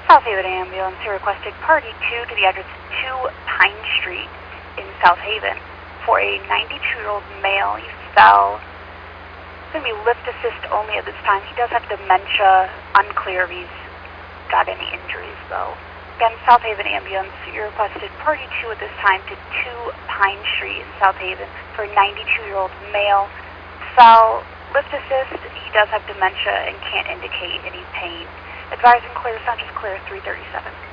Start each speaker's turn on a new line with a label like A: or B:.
A: South Haven ambulance, you requested party 2 to the address 2 Pine Street in South Haven for a 92-year-old male. He fell. It's going to be lift assist only at this time. He does have dementia. Unclear if he's got any injuries, though. Again, South Haven ambulance, you requested party 2 at this time to 2 Pine Street in South Haven for a 92-year-old male. Fell. Lift assist. He does have dementia and can't indicate any pain. Advise and clear, Sanchez clear 337.